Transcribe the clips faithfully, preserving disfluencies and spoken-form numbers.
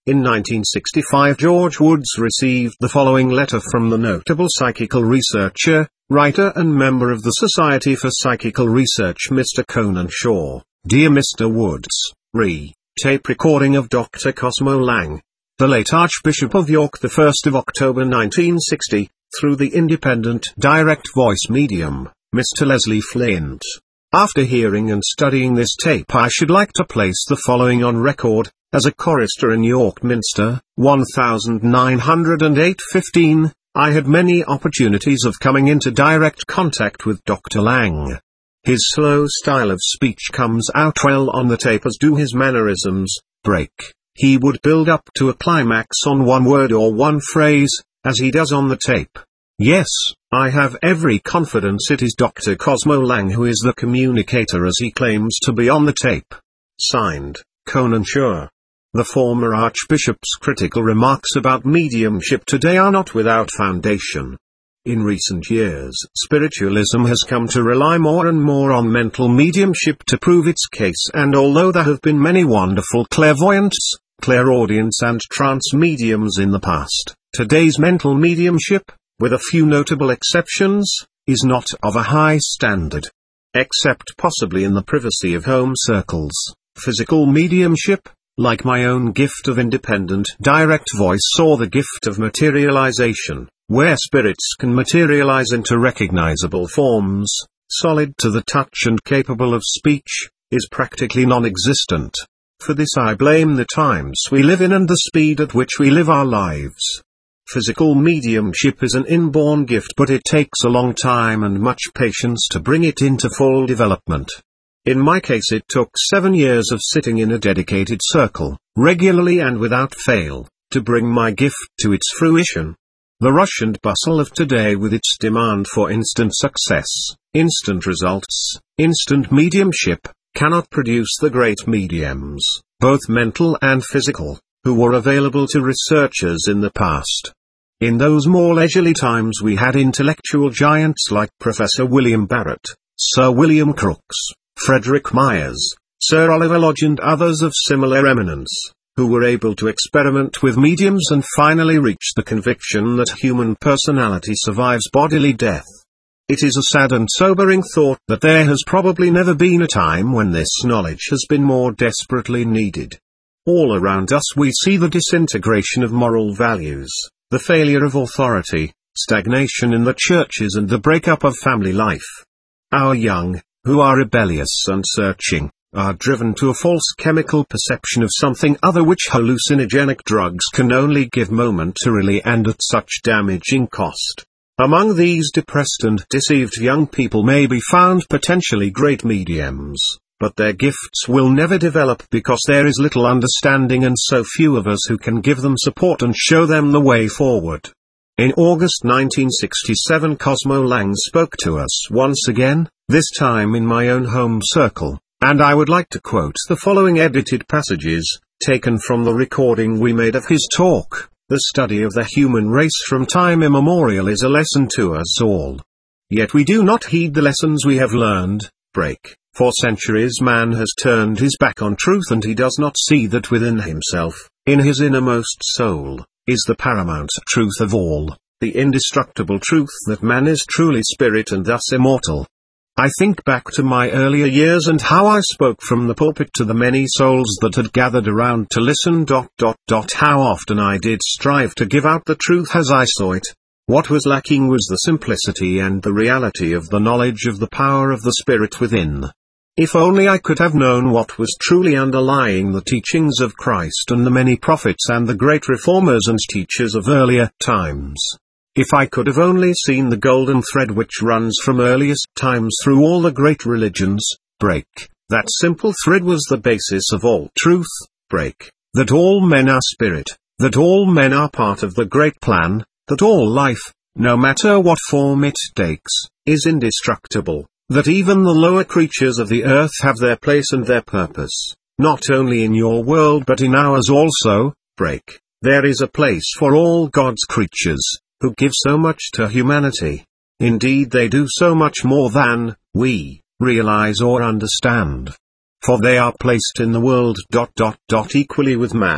In nineteen sixty-five, George Woods received the following letter from the notable psychical researcher, writer and member of the Society for Psychical Research Mister Conan Shaw. Dear Mister Woods, re. Tape recording of Doctor Cosmo Lang, the late Archbishop of York, the first of October nineteen sixty, through the independent direct voice medium, Mister Leslie Flint. After hearing and studying this tape, I should like to place the following on record. As a chorister in York Minster, nineteen oh eight fifteen, I had many opportunities of coming into direct contact with Doctor Lang. His slow style of speech comes out well on the tape, as do his mannerisms. Break. He would build up to a climax on one word or one phrase, as he does on the tape. Yes, I have every confidence it is Doctor Cosmo Lang who is the communicator as he claims to be on the tape. Signed, Conan Shaw. The former Archbishop's critical remarks about mediumship today are not without foundation. In recent years, spiritualism has come to rely more and more on mental mediumship to prove its case, and although there have been many wonderful clairvoyants, clairaudience and trance mediums in the past, today's mental mediumship, with a few notable exceptions, is not of a high standard. Except possibly in the privacy of home circles, physical mediumship, like my own gift of independent direct voice or the gift of materialization, where spirits can materialize into recognizable forms, solid to the touch and capable of speech, is practically non-existent. For this I blame the times we live in and the speed at which we live our lives. Physical mediumship is an inborn gift, but it takes a long time and much patience to bring it into full development. In my case it took seven years of sitting in a dedicated circle, regularly and without fail, to bring my gift to its fruition. The rush and bustle of today, with its demand for instant success, instant results, instant mediumship, cannot produce the great mediums, both mental and physical, who were available to researchers in the past. In those more leisurely times we had intellectual giants like Professor William Barrett, Sir William Crookes, Frederick Myers, Sir Oliver Lodge and others of similar eminence, who were able to experiment with mediums and finally reach the conviction that human personality survives bodily death. It is a sad and sobering thought that there has probably never been a time when this knowledge has been more desperately needed. All around us we see the disintegration of moral values, the failure of authority, stagnation in the churches and the breakup of family life. Our young, who are rebellious and searching, are driven to a false chemical perception of something other, which hallucinogenic drugs can only give momentarily and at such damaging cost. Among these depressed and deceived young people may be found potentially great mediums, but their gifts will never develop because there is little understanding and so few of us who can give them support and show them the way forward. In August nineteen sixty-seven, Cosmo Lang spoke to us once again, this time in my own home circle, and I would like to quote the following edited passages, taken from the recording we made of his talk. The study of the human race from time immemorial is a lesson to us all. Yet we do not heed the lessons we have learned. Break. For centuries man has turned his back on truth, and he does not see that within himself, in his innermost soul, is the paramount truth of all, the indestructible truth that man is truly spirit and thus immortal. I think back to my earlier years and how I spoke from the pulpit to the many souls that had gathered around to listen. Dot, dot, dot, how often I did strive to give out the truth as I saw it. What was lacking was the simplicity and the reality of the knowledge of the power of the Spirit within. If only I could have known what was truly underlying the teachings of Christ and the many prophets and the great reformers and teachers of earlier times. If I could have only seen the golden thread which runs from earliest times through all the great religions. Break. That simple thread was the basis of all truth. Break. That all men are spirit. That all men are part of the great plan. That all life, no matter what form it takes, is indestructible. That even the lower creatures of the earth have their place and their purpose, not only in your world but in ours also. Break. There is a place for all God's creatures, who give so much to humanity. Indeed, they do so much more than we realize or understand. For they are placed in the world. Dot, dot, dot, equally with man,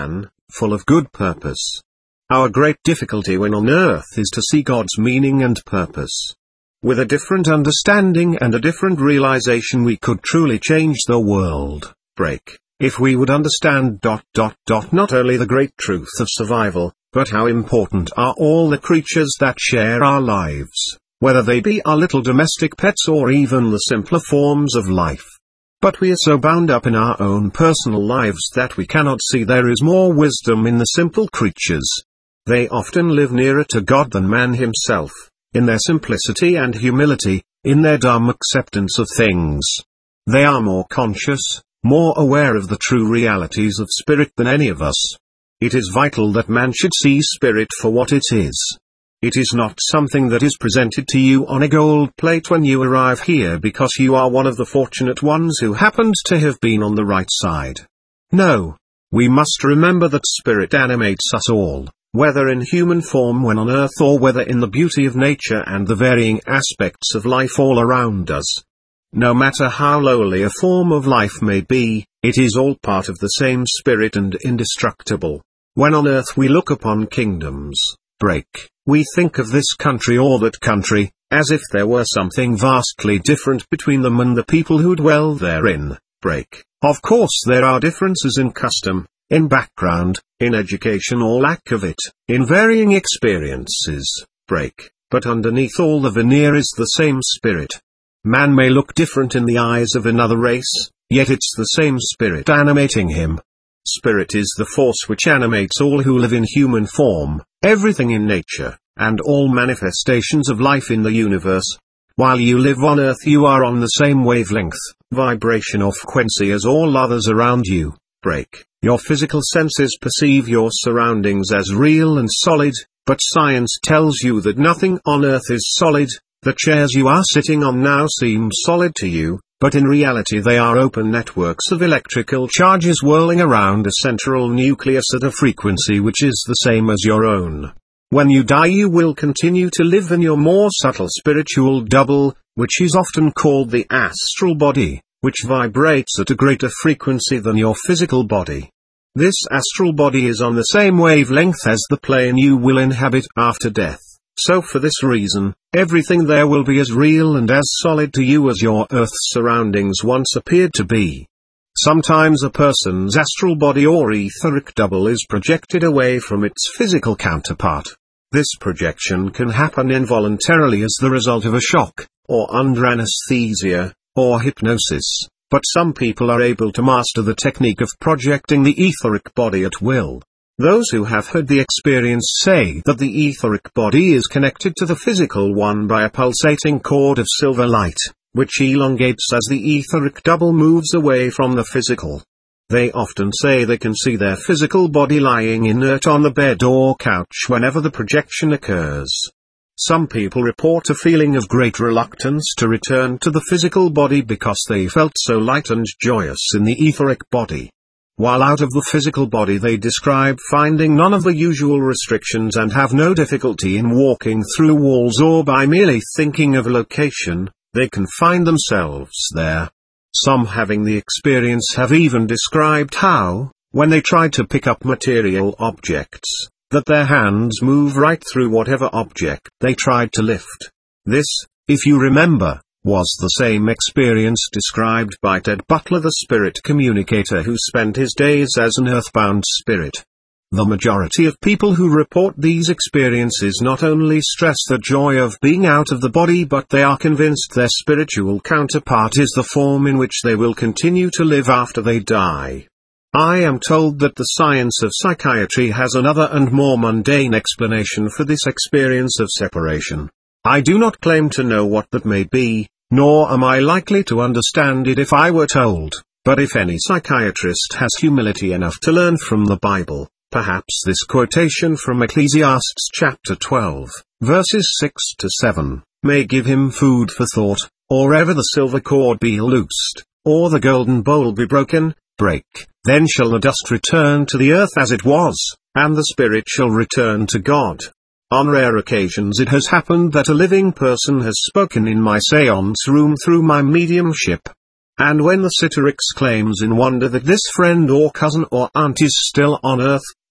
full of good purpose. Our great difficulty when on earth is to see God's meaning and purpose. With a different understanding and a different realization we could truly change the world. Break. If we would understand dot dot dot not only the great truth of survival, but how important are all the creatures that share our lives, whether they be our little domestic pets or even the simpler forms of life. But we are so bound up in our own personal lives that we cannot see there is more wisdom in the simple creatures. They often live nearer to God than man himself, in their simplicity and humility, in their dumb acceptance of things. They are more conscious, more aware of the true realities of spirit than any of us. It is vital that man should see spirit for what it is. It is not something that is presented to you on a gold plate when you arrive here because you are one of the fortunate ones who happened to have been on the right side. No. We must remember that spirit animates us all, whether in human form when on earth or whether in the beauty of nature and the varying aspects of life all around us. No matter how lowly a form of life may be, it is all part of the same spirit and indestructible. When on earth we look upon kingdoms, break, we think of this country or that country, as if there were something vastly different between them and the people who dwell therein, break. Of course there are differences in custom, in background, in education or lack of it, in varying experiences, break, but underneath all the veneer is the same spirit. Man may look different in the eyes of another race, yet it's the same spirit animating him. Spirit is the force which animates all who live in human form, everything in nature, and all manifestations of life in the universe. While you live on earth you are on the same wavelength, vibration or frequency as all others around you, break. Your physical senses perceive your surroundings as real and solid, but science tells you that nothing on earth is solid. The chairs you are sitting on now seem solid to you, but in reality they are open networks of electrical charges whirling around a central nucleus at a frequency which is the same as your own. When you die you will continue to live in your more subtle spiritual double, which is often called the astral body, which vibrates at a greater frequency than your physical body. This astral body is on the same wavelength as the plane you will inhabit after death, so for this reason, everything there will be as real and as solid to you as your earth's surroundings once appeared to be. Sometimes a person's astral body or etheric double is projected away from its physical counterpart. This projection can happen involuntarily as the result of a shock, or under anesthesia, or hypnosis, but some people are able to master the technique of projecting the etheric body at will. Those who have had the experience say that the etheric body is connected to the physical one by a pulsating cord of silver light, which elongates as the etheric double moves away from the physical. They often say they can see their physical body lying inert on the bed or couch whenever the projection occurs. Some people report a feeling of great reluctance to return to the physical body because they felt so light and joyous in the etheric body. While out of the physical body they describe finding none of the usual restrictions and have no difficulty in walking through walls, or by merely thinking of a location, they can find themselves there. Some having the experience have even described how, when they tried to pick up material objects, that their hands move right through whatever object they tried to lift. This, if you remember, was the same experience described by Ted Butler, the spirit communicator who spent his days as an earthbound spirit. The majority of people who report these experiences not only stress the joy of being out of the body, but they are convinced their spiritual counterpart is the form in which they will continue to live after they die. I am told that the science of psychiatry has another and more mundane explanation for this experience of separation. I do not claim to know what that may be, nor am I likely to understand it if I were told, but if any psychiatrist has humility enough to learn from the Bible, perhaps this quotation from Ecclesiastes chapter twelve, verses six to seven, may give him food for thought, or ever the silver cord be loosed, or the golden bowl be broken, break, then shall the dust return to the earth as it was, and the spirit shall return to God. On rare occasions it has happened that a living person has spoken in my seance room through my mediumship. And when the sitter exclaims in wonder that this friend or cousin or aunt is still on earth,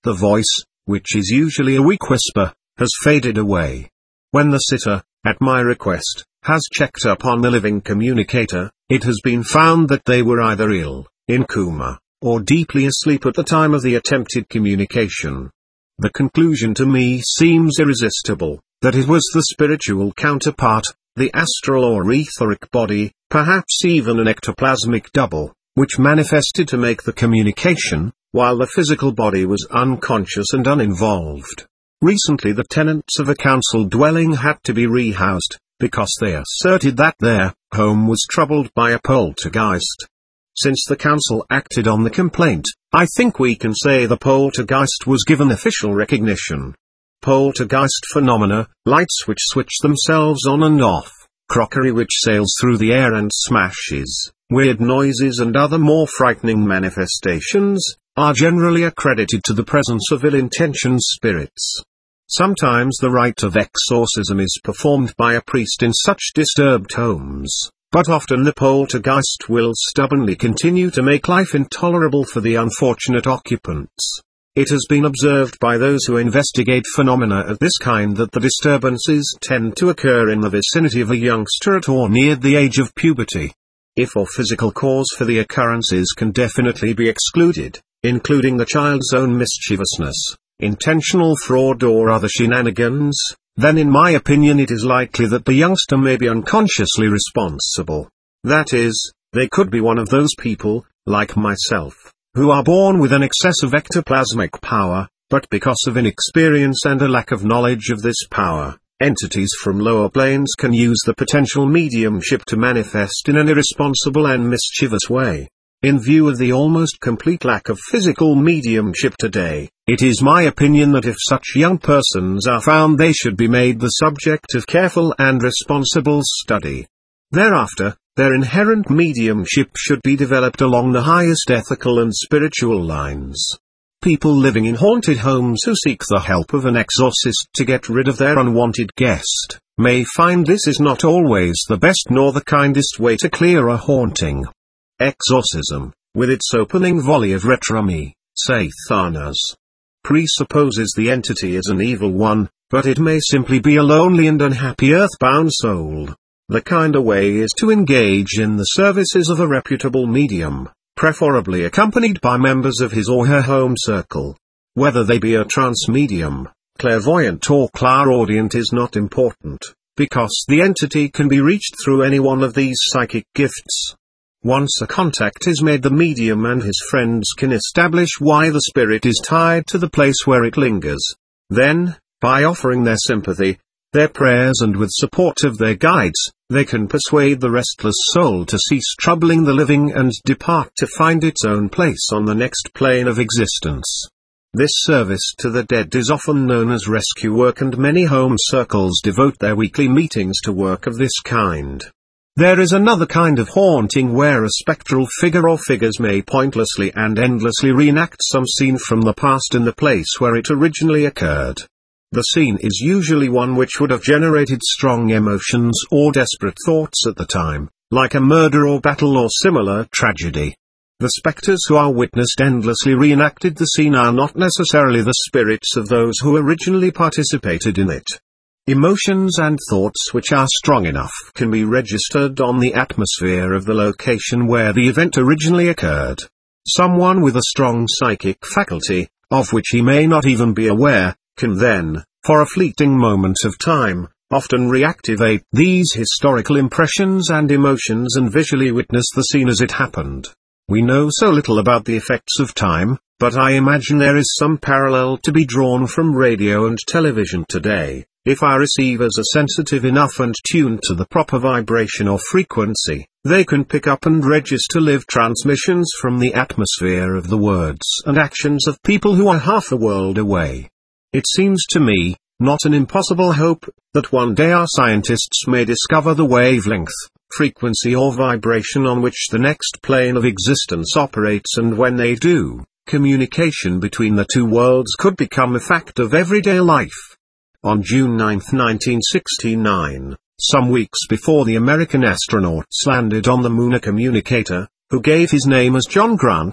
the voice, which is usually a weak whisper, has faded away. When the sitter, at my request, has checked up on the living communicator, it has been found that they were either ill, in coma, or deeply asleep at the time of the attempted communication. The conclusion to me seems irresistible, that it was the spiritual counterpart, the astral or etheric body, perhaps even an ectoplasmic double, which manifested to make the communication, while the physical body was unconscious and uninvolved. Recently the tenants of a council dwelling had to be rehoused, because they asserted that their home was troubled by a poltergeist. Since the council acted on the complaint, I think we can say the poltergeist was given official recognition. Poltergeist phenomena, lights which switch themselves on and off, crockery which sails through the air and smashes, weird noises and other more frightening manifestations, are generally accredited to the presence of ill-intentioned spirits. Sometimes the rite of exorcism is performed by a priest in such disturbed homes, but often the poltergeist will stubbornly continue to make life intolerable for the unfortunate occupants. It has been observed by those who investigate phenomena of this kind that the disturbances tend to occur in the vicinity of a youngster at or near the age of puberty. If a physical cause for the occurrences can definitely be excluded, including the child's own mischievousness, intentional fraud or other shenanigans, then in my opinion it is likely that the youngster may be unconsciously responsible. That is, they could be one of those people, like myself, who are born with an excess of ectoplasmic power, but because of inexperience and a lack of knowledge of this power, entities from lower planes can use the potential mediumship to manifest in an irresponsible and mischievous way. In view of the almost complete lack of physical mediumship today, it is my opinion that if such young persons are found they should be made the subject of careful and responsible study. Thereafter, their inherent mediumship should be developed along the highest ethical and spiritual lines. People living in haunted homes who seek the help of an exorcist to get rid of their unwanted guest, may find this is not always the best nor the kindest way to clear a haunting. Exorcism, with its opening volley of retrami, Sathanas, presupposes the entity is an evil one, but it may simply be a lonely and unhappy earthbound soul. The kinder way is to engage in the services of a reputable medium, preferably accompanied by members of his or her home circle. Whether they be a trance medium, clairvoyant or clairaudient is not important, because the entity can be reached through any one of these psychic gifts. Once a contact is made, the medium and his friends can establish why the spirit is tied to the place where it lingers. Then, by offering their sympathy, their prayers and with support of their guides, they can persuade the restless soul to cease troubling the living and depart to find its own place on the next plane of existence. This service to the dead is often known as rescue work, and many home circles devote their weekly meetings to work of this kind. There is another kind of haunting where a spectral figure or figures may pointlessly and endlessly reenact some scene from the past in the place where it originally occurred. The scene is usually one which would have generated strong emotions or desperate thoughts at the time, like a murder or battle or similar tragedy. The specters who are witnessed endlessly reenacted the scene are not necessarily the spirits of those who originally participated in it. Emotions and thoughts which are strong enough can be registered on the atmosphere of the location where the event originally occurred. Someone with a strong psychic faculty, of which he may not even be aware, can then, for a fleeting moment of time, often reactivate these historical impressions and emotions and visually witness the scene as it happened. We know so little about the effects of time, but I imagine there is some parallel to be drawn from radio and television today. If our receivers are sensitive enough and tuned to the proper vibration or frequency, they can pick up and register live transmissions from the atmosphere of the words and actions of people who are half a world away. It seems to me, not an impossible hope, that one day our scientists may discover the wavelength, frequency or vibration on which the next plane of existence operates, and when they do, communication between the two worlds could become a fact of everyday life. On June ninth nineteen sixty-nine, some weeks before the American astronauts landed on the moon, a communicator, who gave his name as John Grant,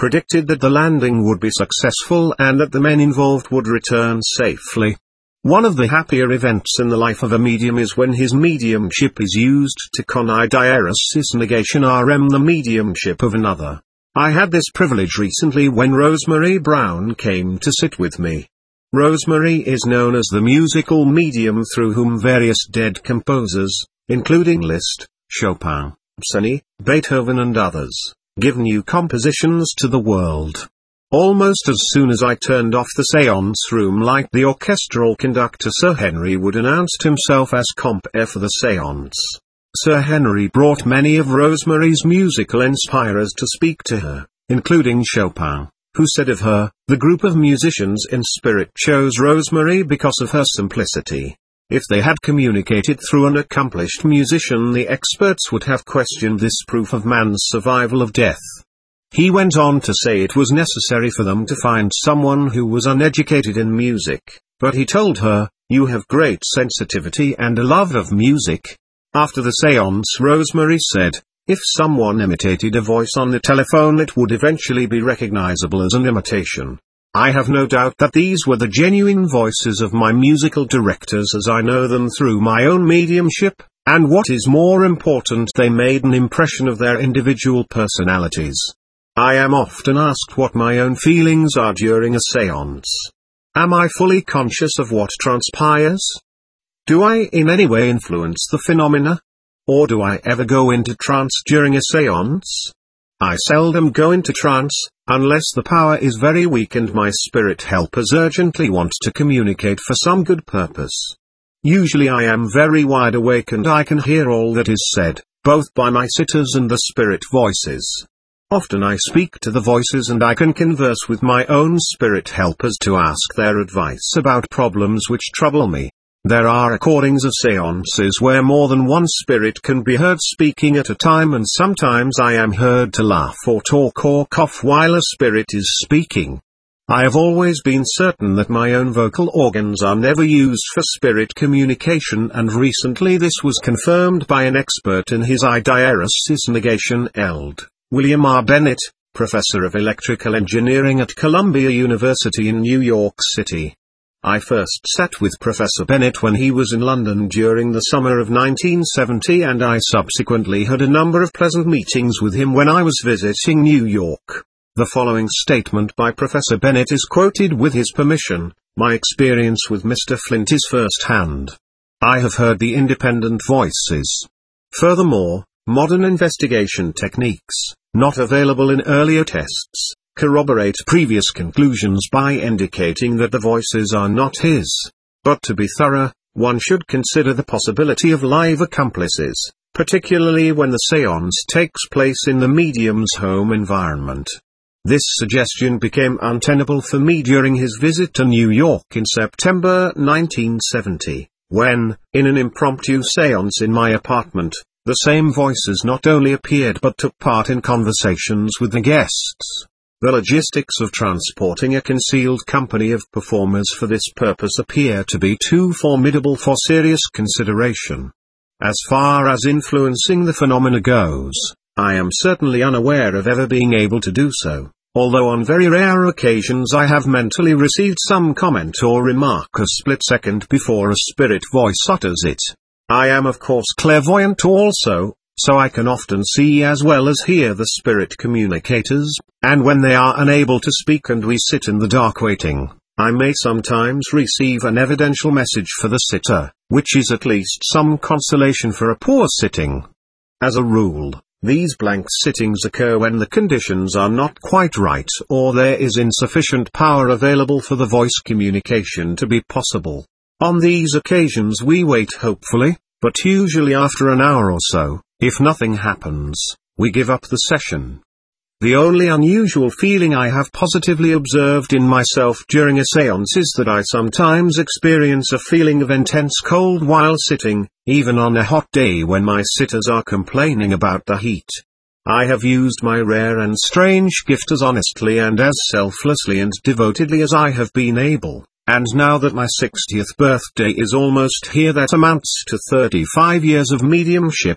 predicted that the landing would be successful and that the men involved would return safely. One of the happier events in the life of a medium is when his mediumship is used to conidiosis negation R M the mediumship of another. I had this privilege recently when Rosemary Brown came to sit with me. Rosemary is known as the musical medium through whom various dead composers, including Liszt, Chopin, Busoni, Beethoven and others, give new compositions to the world. Almost as soon as I turned off the séance room light, the orchestral conductor Sir Henry Wood announced himself as compere for the séance. Sir Henry brought many of Rosemary's musical inspirers to speak to her, including Chopin, who said of her, "The group of musicians in spirit chose Rosemary because of her simplicity. If they had communicated through an accomplished musician, the experts would have questioned this proof of man's survival of death." He went on to say it was necessary for them to find someone who was uneducated in music, but he told her, "You have great sensitivity and a love of music." After the séance, Rosemary said, "If someone imitated a voice on the telephone, it would eventually be recognizable as an imitation. I have no doubt that these were the genuine voices of my musical directors as I know them through my own mediumship, and what is more important, they made an impression of their individual personalities." I am often asked what my own feelings are during a séance. Am I fully conscious of what transpires? Do I in any way influence the phenomena? Or do I ever go into trance during a séance? I seldom go into trance, unless the power is very weak and my spirit helpers urgently want to communicate for some good purpose. Usually I am very wide awake and I can hear all that is said, both by my sitters and the spirit voices. Often I speak to the voices and I can converse with my own spirit helpers to ask their advice about problems which trouble me. There are recordings of séances where more than one spirit can be heard speaking at a time, and sometimes I am heard to laugh or talk or cough while a spirit is speaking. I have always been certain that my own vocal organs are never used for spirit communication, and recently this was confirmed by an expert in his idiosis negation, Eld. William R. Bennett, professor of electrical engineering at Columbia University in New York City. I first sat with Professor Bennett when he was in London during the summer of nineteen seventy, and I subsequently had a number of pleasant meetings with him when I was visiting New York. The following statement by Professor Bennett is quoted with his permission: "My experience with Mister Flint is first-hand. I have heard the independent voices. Furthermore, modern investigation techniques, not available in earlier tests, corroborate previous conclusions by indicating that the voices are not his. But to be thorough, one should consider the possibility of live accomplices, particularly when the séance takes place in the medium's home environment." This suggestion became untenable for me during his visit to New York in September nineteen seventy, when, in an impromptu séance in my apartment, the same voices not only appeared but took part in conversations with the guests. The logistics of transporting a concealed company of performers for this purpose appear to be too formidable for serious consideration. As far as influencing the phenomena goes, I am certainly unaware of ever being able to do so, although on very rare occasions I have mentally received some comment or remark a split second before a spirit voice utters it. I am of course clairvoyant also, so I can often see as well as hear the spirit communicators, and when they are unable to speak and we sit in the dark waiting, I may sometimes receive an evidential message for the sitter, which is at least some consolation for a poor sitting. As a rule, these blank sittings occur when the conditions are not quite right or there is insufficient power available for the voice communication to be possible. On these occasions we wait hopefully, but usually after an hour or so, if nothing happens, we give up the session. The only unusual feeling I have positively observed in myself during a séance is that I sometimes experience a feeling of intense cold while sitting, even on a hot day when my sitters are complaining about the heat. I have used my rare and strange gift as honestly and as selflessly and devotedly as I have been able. And now that my sixtieth birthday is almost here, that amounts to thirty-five years of mediumship,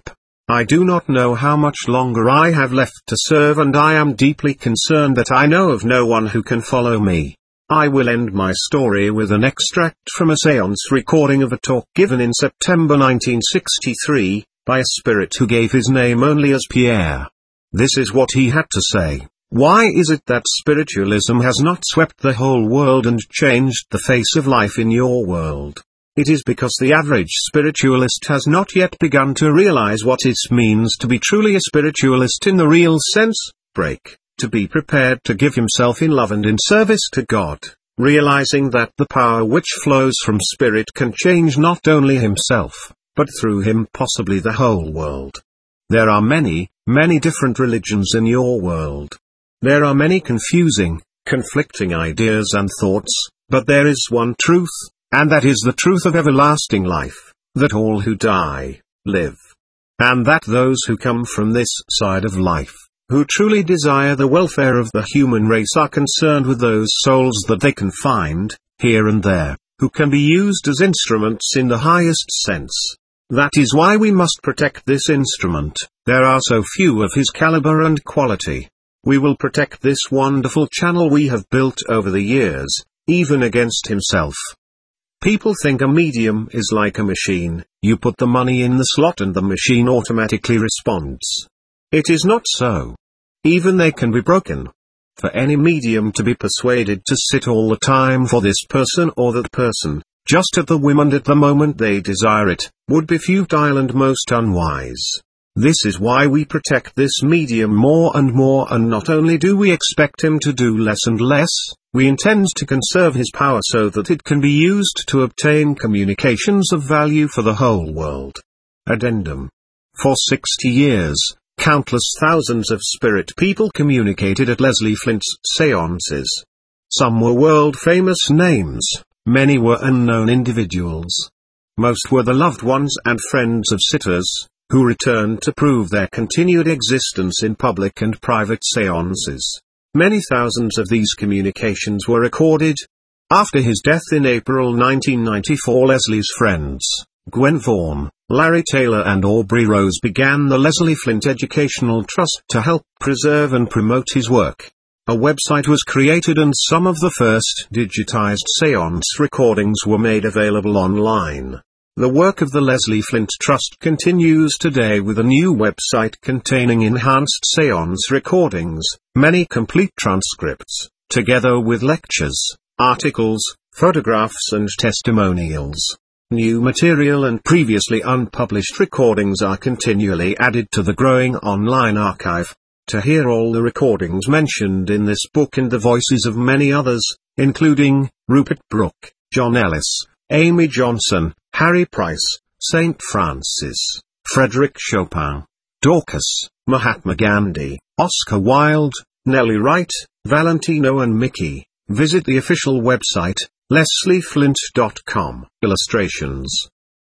I do not know how much longer I have left to serve, and I am deeply concerned that I know of no one who can follow me. I will end my story with an extract from a séance recording of a talk given in September nineteen sixty-three, by a spirit who gave his name only as Pierre. This is what he had to say. Why is it that spiritualism has not swept the whole world and changed the face of life in your world? It is because the average spiritualist has not yet begun to realize what it means to be truly a spiritualist in the real sense. Break, to be prepared to give himself in love and in service to God, realizing that the power which flows from spirit can change not only himself, but through him possibly the whole world. There are many, many different religions in your world. There are many confusing, conflicting ideas and thoughts, but there is one truth, and that is the truth of everlasting life, that all who die, live. And that those who come from this side of life, who truly desire the welfare of the human race, are concerned with those souls that they can find, here and there, who can be used as instruments in the highest sense. That is why we must protect this instrument. There are so few of his caliber and quality. We will protect this wonderful channel we have built over the years, even against himself. People think a medium is like a machine. You put the money in the slot and the machine automatically responds. It is not so. Even they can be broken. For any medium to be persuaded to sit all the time for this person or that person, just at the whim and at the moment they desire it, would be futile and most unwise. This is why we protect this medium more and more, and not only do we expect him to do less and less, we intend to conserve his power so that it can be used to obtain communications of value for the whole world. Addendum. For sixty years, countless thousands of spirit people communicated at Leslie Flint's séances. Some were world-famous names, many were unknown individuals. Most were the loved ones and friends of sitters, who returned to prove their continued existence in public and private séances. Many thousands of these communications were recorded. After his death in April nineteen ninety-four, Leslie's friends, Gwen Vaughan, Larry Taylor and Aubrey Rose, began the Leslie Flint Educational Trust to help preserve and promote his work. A website was created and some of the first digitized séance recordings were made available online. The work of the Leslie Flint Trust continues today with a new website containing enhanced séance recordings, many complete transcripts, together with lectures, articles, photographs and testimonials. New material and previously unpublished recordings are continually added to the growing online archive. To hear all the recordings mentioned in this book and the voices of many others, including Rupert Brooke, John Ellis, Amy Johnson, Harry Price, Saint Francis, Frederick Chopin, Dorcas, Mahatma Gandhi, Oscar Wilde, Nellie Wright, Valentino and Mickey, visit the official website, leslie flint dot com. Illustrations.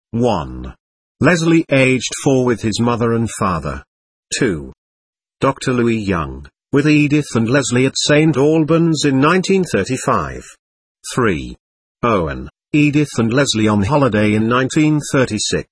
one. Leslie aged four with his mother and father. two. Doctor Louis Young, with Edith and Leslie at Saint Albans in nineteen thirty-five. three. Owen, Edith and Leslie on holiday in nineteen thirty-six.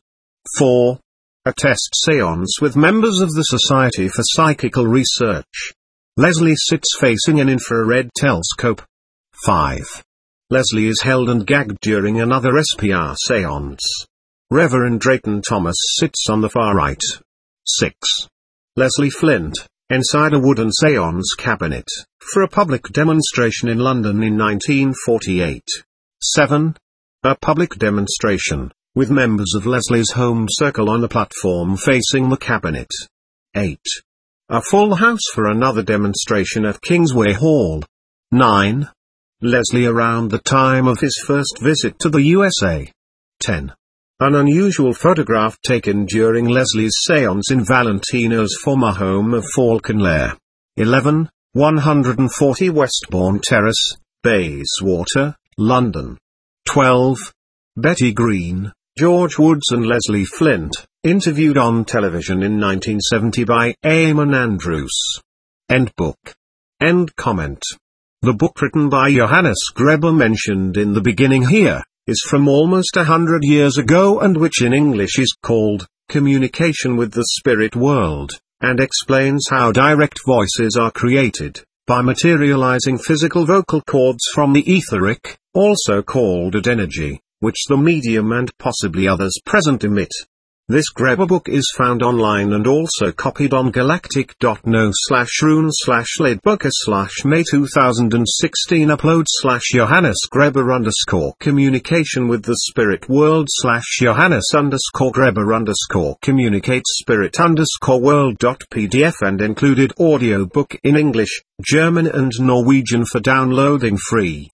four. A test séance with members of the Society for Psychical Research. Leslie sits facing an infrared telescope. five. Leslie is held and gagged during another S P R séance. Reverend Drayton Thomas sits on the far right. six. Leslie Flint, inside a wooden séance cabinet, for a public demonstration in London in nineteen forty-eight. seven. A public demonstration, with members of Leslie's home circle on a platform facing the cabinet. eight. A full house for another demonstration at Kingsway Hall. nine. Leslie around the time of his first visit to the U S A. ten. An unusual photograph taken during Leslie's séance in Valentino's former home of Falconlair. eleven. one hundred forty Westbourne Terrace, Bayswater, London. twelve. Betty Green, George Woods and Leslie Flint, interviewed on television in nineteen seventy by Eamon Andrews. End book. End comment. The book written by Johannes Greber mentioned in the beginning here, is from almost a hundred years ago and which in English is called, communication with the spirit world, and explains how direct voices are created, by materializing physical vocal cords from the etheric, also called ad energy, which the medium and possibly others present emit. This Greber book is found online and also copied on galactic dot no slash rune slash leadbooker slash May two thousand sixteen upload slash Johannes Greber underscore communication with the spirit world slash Johannes underscore Greber underscore communicate spirit underscore world dot pdf and included audio book in English, German and Norwegian for downloading free.